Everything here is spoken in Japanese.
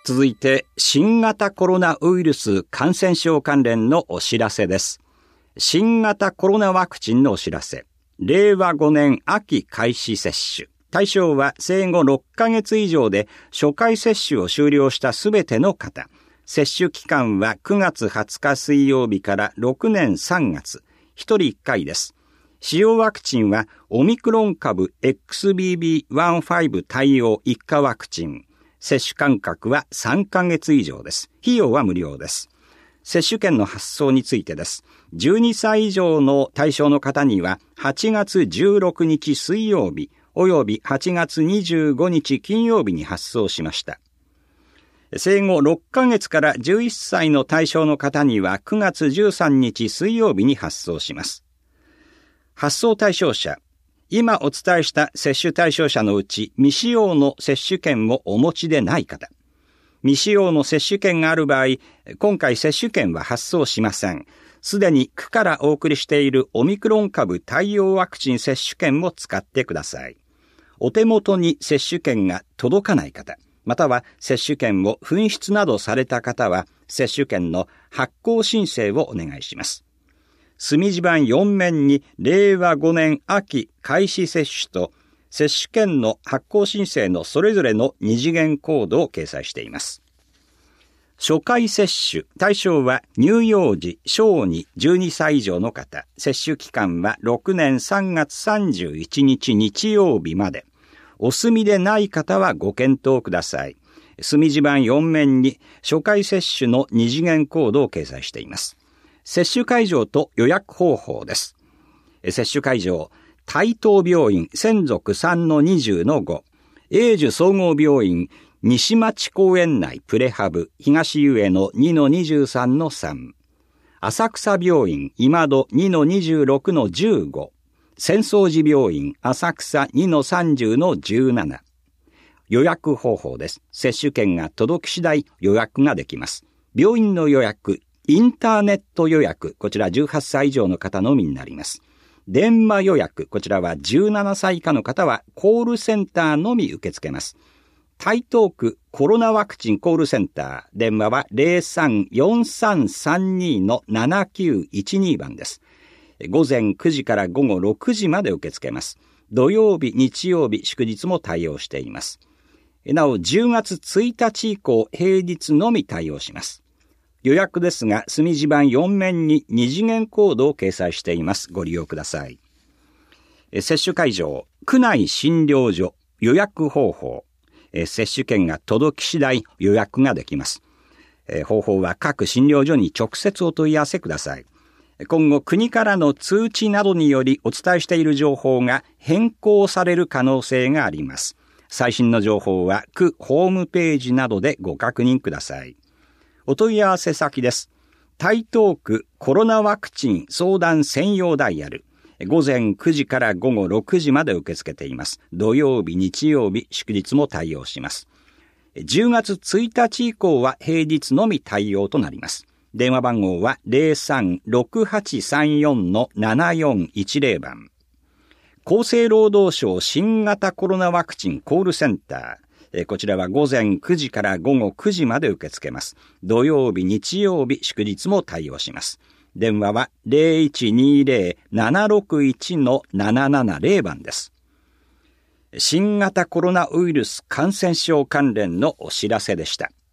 続いて、新型コロナウイルス感染症関連のお知らせです。新型コロナワクチンのお知らせ。令和5年秋開始接種。対象は生後6ヶ月以上で初回接種を終了したすべての方。接種期間は9月20日水曜日から6年3月。1人1回です。使用ワクチンはオミクロン株 XBB.1.5 対応1価ワクチン。接種間隔は3ヶ月以上です。費用は無料です。接種券の発送についてです。12歳以上の対象の方には8月16日水曜日および8月25日金曜日に発送しました。生後6ヶ月から11歳の対象の方には9月13日水曜日に発送します。発送対象者。今お伝えした接種対象者のうち未使用の接種券をお持ちでない方。未使用の接種券がある場合、今回接種券は発送しません。すでに区からお送りしているオミクロン株対応ワクチン接種券を使ってください。お手元に接種券が届かない方、または接種券を紛失などされた方は、接種券の発行申請をお願いします。墨字盤4面に令和5年秋開始接種と接種券の発行申請のそれぞれの二次元コードを掲載しています。初回接種対象は乳幼児小児12歳以上の方。接種期間は6年3月31日日曜日まで。お済みでない方はご検討ください。墨字盤4面に初回接種の二次元コードを掲載しています。接種会場と予約方法です。接種会場、台東病院専属 3-20-5、永寿総合病院西町公園内プレハブ東湯江の 2-23-3、浅草病院今戸 2-26-15、浅草寺病院浅草 2-30-17。予約方法です。接種券が届き次第予約ができます。病院の予約、インターネット予約、こちら18歳以上の方のみになります。電話予約、こちらは17歳以下の方はコールセンターのみ受け付けます。台東区コロナワクチンコールセンター、電話は 03-4332-7912 番です。午前9時から午後6時まで受け付けます。土曜日、日曜日、祝日も対応しています。なお、10月1日以降、平日のみ対応します。予約ですが、墨字盤4面に二次元コードを掲載しています。ご利用ください。接種会場、区内診療所、予約方法。接種券が届き次第予約ができます。方法は各診療所に直接お問い合わせください。今後、国からの通知などによりお伝えしている情報が変更される可能性があります。最新の情報は区ホームページなどでご確認ください。お問い合わせ先です。台東区コロナワクチン相談専用ダイヤル。午前9時から午後6時まで受け付けています。土曜日、日曜日、祝日も対応します。10月1日以降は平日のみ対応となります。電話番号は 03-6834-7410 番。厚生労働省新型コロナワクチンコールセンター。こちらは午前9時から午後9時まで受け付けます。土曜日、日曜日、祝日も対応します。電話は 0120-761-770 番です。新型コロナウイルス感染症関連のお知らせでした。